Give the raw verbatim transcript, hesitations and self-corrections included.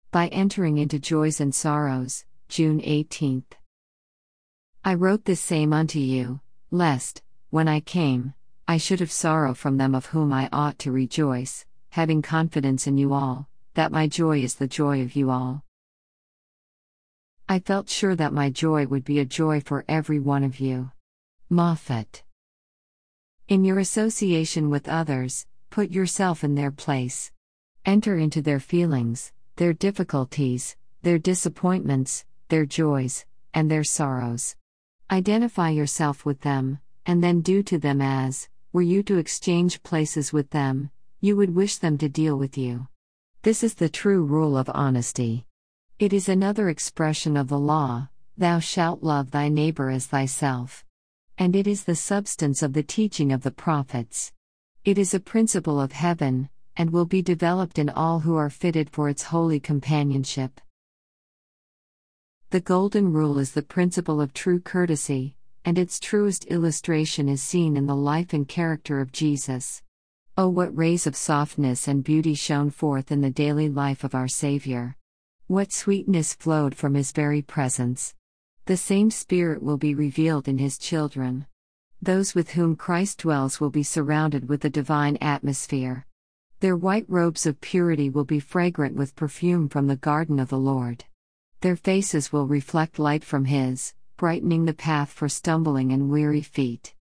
By entering into joys and sorrows, June eighteenth. I wrote this same unto you, lest, when I came, I should have sorrow from them of whom I ought to rejoice, having confidence in you all, that my joy is the joy of you all. I felt sure that my joy would be a joy for every one of you. Moffat. In your association with others, put yourself in their place. Enter into their feelings, their difficulties, their disappointments, their joys, and their sorrows. Identify yourself with them, and then do to them as, were you to exchange places with them, you would wish them to deal with you. This is the true rule of honesty. It is another expression of the law, thou shalt love thy neighbor as thyself. And it is the substance of the teaching of the prophets. It is a principle of heaven, and will be developed in all who are fitted for its holy companionship. The Golden Rule is the principle of true courtesy, and its truest illustration is seen in the life and character of Jesus. Oh, what rays of softness and beauty shone forth in the daily life of our Savior! What sweetness flowed from His very presence! The same Spirit will be revealed in His children. Those with whom Christ dwells will be surrounded with the divine atmosphere. Their white robes of purity will be fragrant with perfume from the garden of the Lord. Their faces will reflect light from His, brightening the path for stumbling and weary feet.